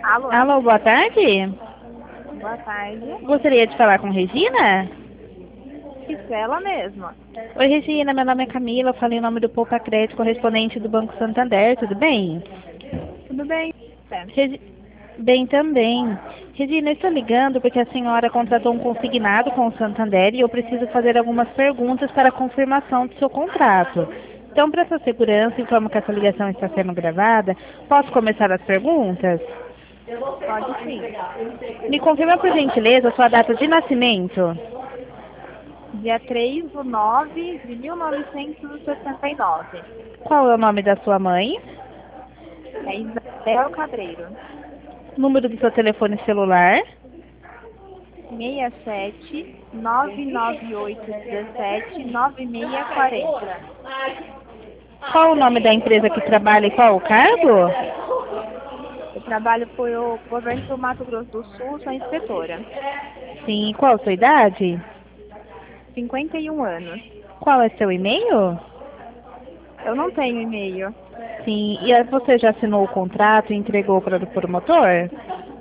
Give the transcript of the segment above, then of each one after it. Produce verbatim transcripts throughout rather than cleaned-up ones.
Alô, Alô, boa tarde. boa tarde. Gostaria de falar com Regina? Isso é ela mesma. Oi, Regina, meu nome é Camila, eu falei em nome do Poupa Crédito, correspondente do Banco Santander, tudo bem? Tudo bem? É. Regi... Bem também. Regina, eu estou ligando porque a senhora contratou um consignado com o Santander e eu preciso fazer algumas perguntas para a confirmação do seu contrato. Então, para sua segurança, informo que essa ligação está sendo gravada. Posso começar as perguntas? Pode sim. Me confirma, por gentileza, a sua data de nascimento. Dia três do nove de mil novecentos e sessenta e nove. Qual é o nome da sua mãe? É Isabel Cabreiro. Número do seu telefone celular? seis sete nove nove oito um sete nove seis quatro zero. Qual o nome da empresa que trabalha e qual o cargo? Eu trabalho para o governo do Mato Grosso do Sul, sou inspetora. Sim, qual a sua idade? cinquenta e um anos. Qual é seu e-mail? Eu não tenho e-mail. Sim, e você já assinou o contrato e entregou para o promotor?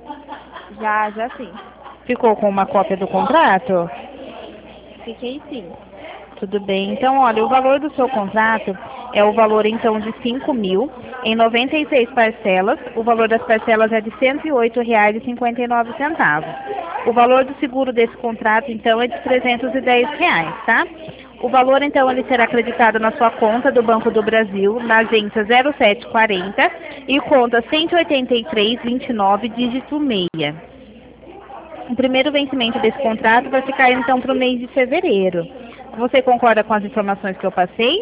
Já, já sim. Ficou com uma cópia do contrato? Fiquei sim. Tudo bem. Então, olha, o valor do seu contrato é o valor, então, de cinco mil em noventa e seis parcelas. O valor das parcelas é de cento e oito reais e cinquenta e nove centavos. O valor do seguro desse contrato, então, é de trezentos e dez reais, tá? O valor, então, ele será acreditado na sua conta do Banco do Brasil, na agência zero sete quarenta e conta cento e oitenta e três vinte e nove, dígito seis. O primeiro vencimento desse contrato vai ficar, então, para o mês de fevereiro. Você concorda com as informações que eu passei?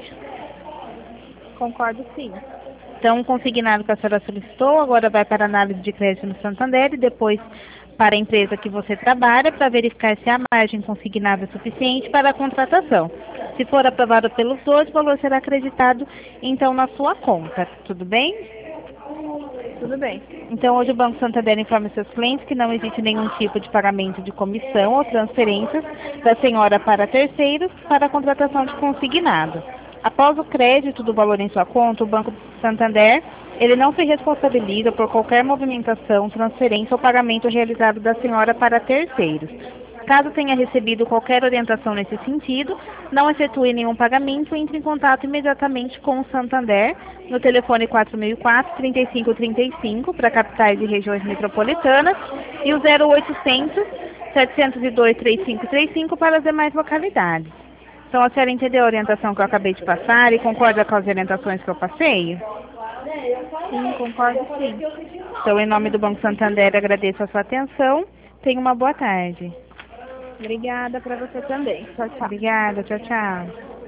Concordo sim. Então, o consignado que a senhora solicitou agora vai para a análise de crédito no Santander e depois para a empresa que você trabalha para verificar se a margem consignada é suficiente para a contratação. Se for aprovado pelos dois, o valor será acreditado então na sua conta. Tudo bem? Tudo bem. Então, hoje o Banco Santander informa seus clientes que não existe nenhum tipo de pagamento de comissão ou transferências da senhora para terceiros para a contratação de consignado. Após o crédito do valor em sua conta, o Banco Santander, ele não se responsabiliza por qualquer movimentação, transferência ou pagamento realizado da senhora para terceiros. Caso tenha recebido qualquer orientação nesse sentido, não efetue nenhum pagamento, entre em contato imediatamente com o Santander no telefone quatro mil e quatro, trinta e cinco trinta e cinco para capitais e regiões metropolitanas e o zero oitocentos, setecentos e dois, trinta e cinco trinta e cinco para as demais localidades. Então, a senhora entendeu a orientação que eu acabei de passar e concorda com as orientações que eu passei? Sim, concordo sim. Então, em nome do Banco Santander, agradeço a sua atenção. Tenha uma boa tarde. Obrigada para você também. Tchau, tchau. Obrigada, tchau, tchau.